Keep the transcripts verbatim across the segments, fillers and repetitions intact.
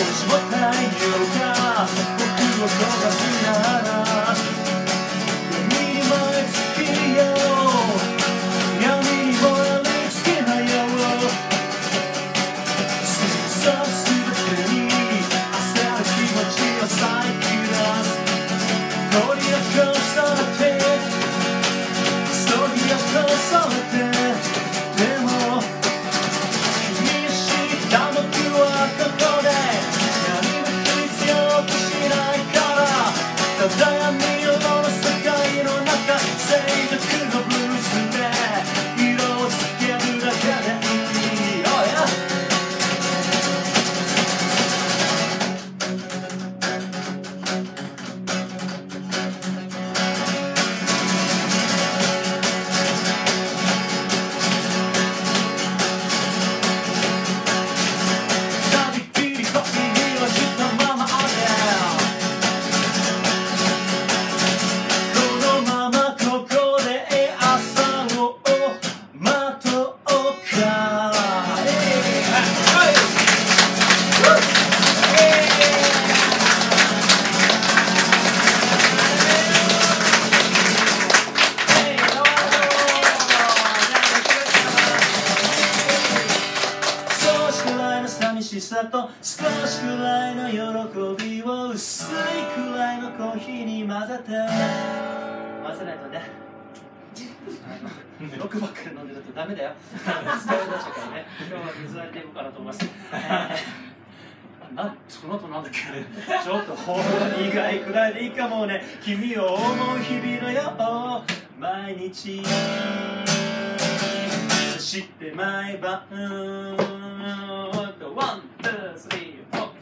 しも太陽が僕を焦がすなら闇に燃え尽きよう闇に燃え尽きなよそうすべてに焦る気持ちを割い切らす取り残されて取り残されてでも君を知った僕はここで何も必要としないからただ闇色の世界の中静寂のブルースで色をつけるだけでいい、oh yeah!少しくらいの喜びを薄いくらいのコーヒーに混ぜて混ぜないとね毒ばっかり飲んでるとダメだよ疲れ出しちゃうからね今日は水割りでいこうかなと思います、えー、なその後なんだっけちょっとほんの苦いくらいでいいかもね君を思う日々のよ毎日そして毎晩ワン、ツー、スリー、フォー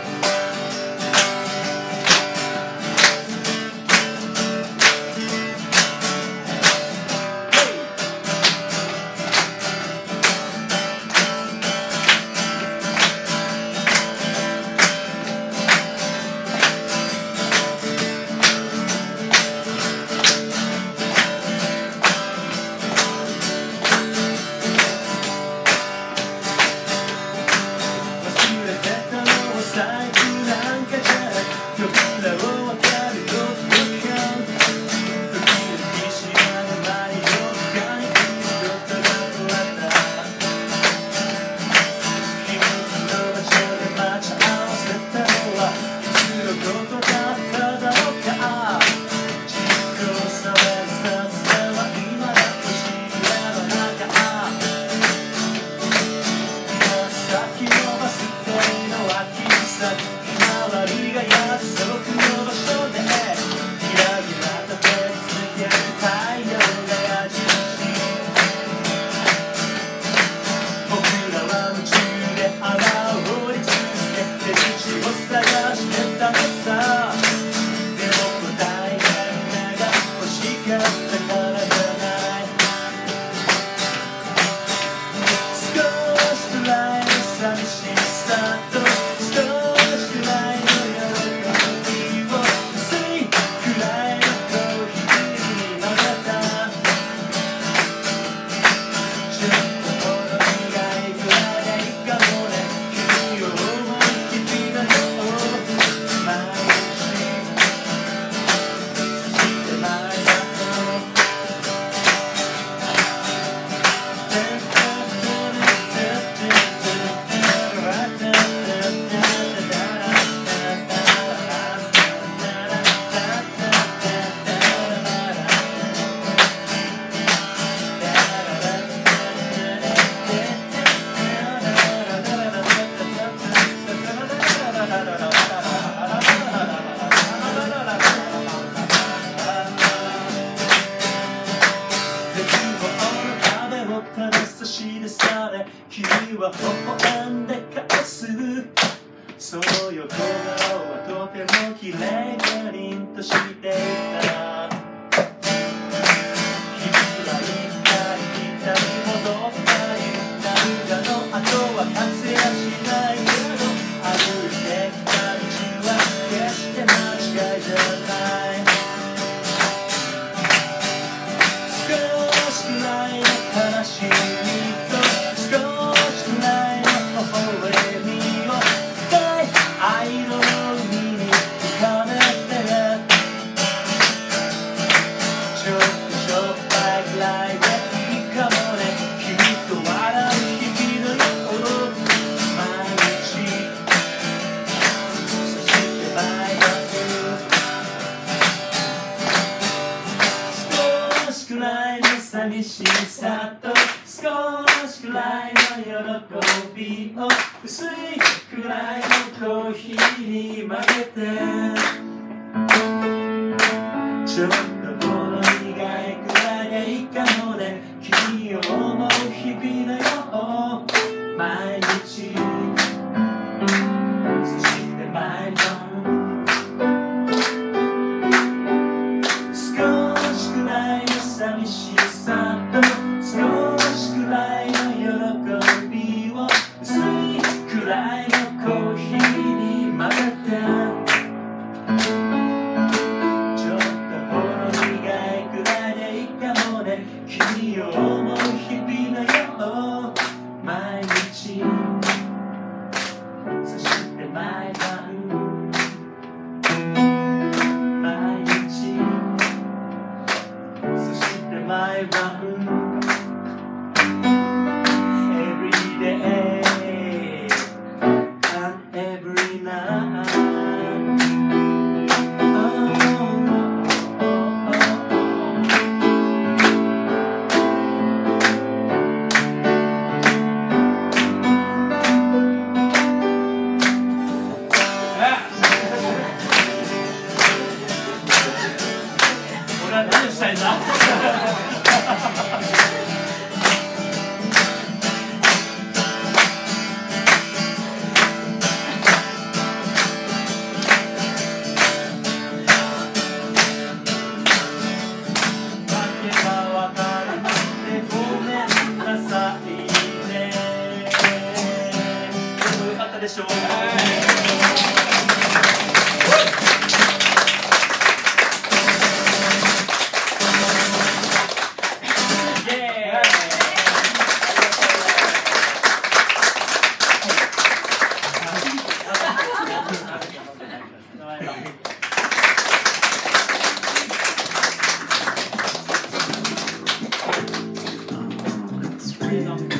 君は微笑んで返すその横顔はとても綺麗で凛としていた君は一回北に戻ったり涙の後は忘れやしないけど歩いてきた道は決して間違いじゃない少しくらいの悲しみと少しくらいの微笑みを大ーヒーに負けてちょっとほろ苦いくらいでいいかもね君を思う日々のよ毎日そして毎晩少しくらいの寂しさと少しくらいの喜びを薄いくらいのコーヒーに混ぜてちょっとほろ苦いくらいでいいかもね君を思う日々のよ毎日そして毎晩毎日そして毎晩 Every day and every night oh, oh, oh, oh. 俺は何をしたいんだでしょうイエーイ